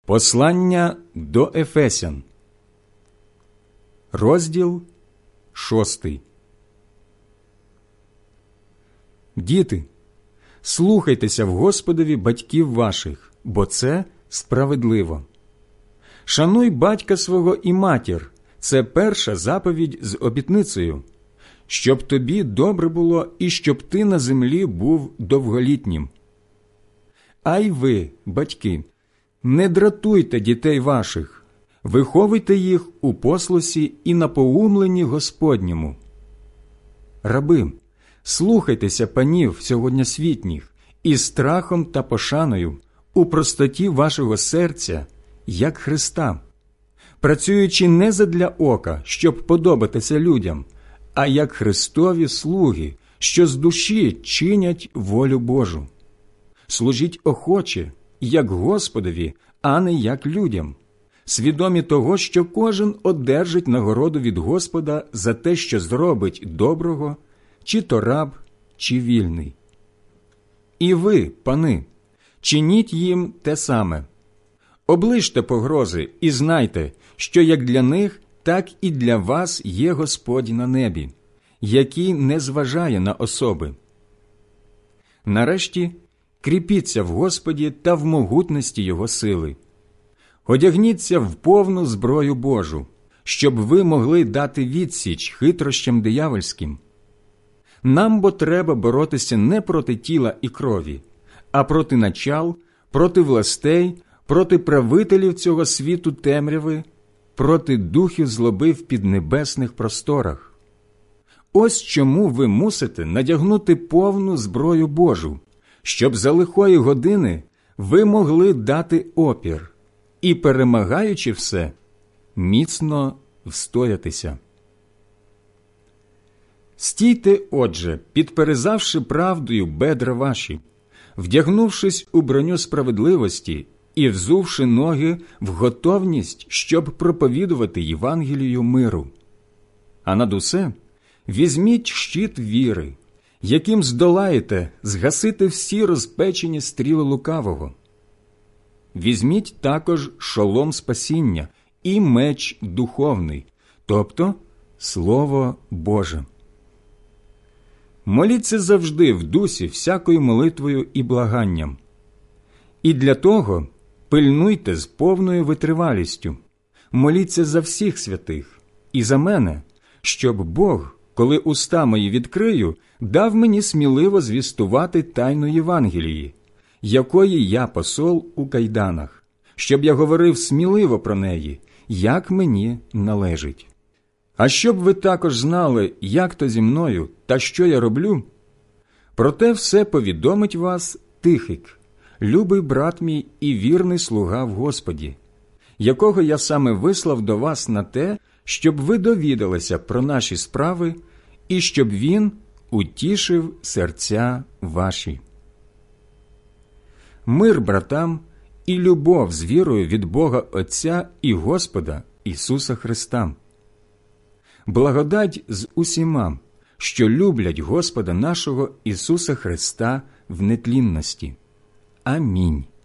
Послання до Ефесян, розділ 6. Діти, слухайтеся в Господові батьків ваших, бо це справедливо. Шануй батька свого і матір – це перша заповідь з обітницею, щоб тобі добре було і щоб ти на землі був довголітнім. А й ви, батьки, не дратуйте дітей ваших, виховуйте їх у послусі і напоумленні Господньому. Раби, слухайтеся панів сьогоднішніх із страхом та пошаною, у простоті вашого серця, як Христа, працюючи не задля ока, щоб подобатися людям, а як Христові слуги, що з душі чинять волю Божу. Служіть охоче, як Господові, а не як людям, свідомі того, що кожен одержить нагороду від Господа за те, що зробить доброго, чи то раб, чи вільний. І ви, пани, чиніть їм те саме. Оближте погрози і знайте, що як для них, так і для вас є Господь на небі, який не зважає на особи. Нарешті, кріпіться в Господі та в могутності Його сили. Одягніться в повну зброю Божу, щоб ви могли дати відсіч хитрощам диявольським. Нам бо треба боротися не проти тіла і крові, а проти начал, проти властей, проти правителів цього світу темряви, проти духів злоби в піднебесних просторах. Ось чому ви мусите надягнути повну зброю Божу, щоб за лихої години ви могли дати опір і, перемагаючи все, міцно встоятися. Стійте, отже, підперезавши правдою бедра ваші, вдягнувшись у броню справедливості і взувши ноги в готовність, щоб проповідувати Євангелію миру. А над усе візьміть щит віри, яким здолаєте згасити всі розпечені стріли лукавого. Візьміть також шолом спасіння і меч духовний, тобто Слово Боже. Моліться завжди в дусі всякою молитвою і благанням. І для того пильнуйте з повною витривалістю, моліться за всіх святих і за мене, щоб Бог, коли уста мої відкрию, дав мені сміливо звістувати тайну Євангелії, якої я посол у кайданах, щоб я говорив сміливо про неї, як мені належить. А щоб ви також знали, як то зі мною та що я роблю, про те все повідомить вас Тихик, любий брат мій і вірний слуга в Господі, якого я саме вислав до вас на те, щоб ви довідалися про наші справи і щоб він утішив серця ваші. Мир братам і любов з вірою від Бога Отця і Господа Ісуса Христа. Благодать з усіма, що люблять Господа нашого Ісуса Христа в нетлінності. Амінь.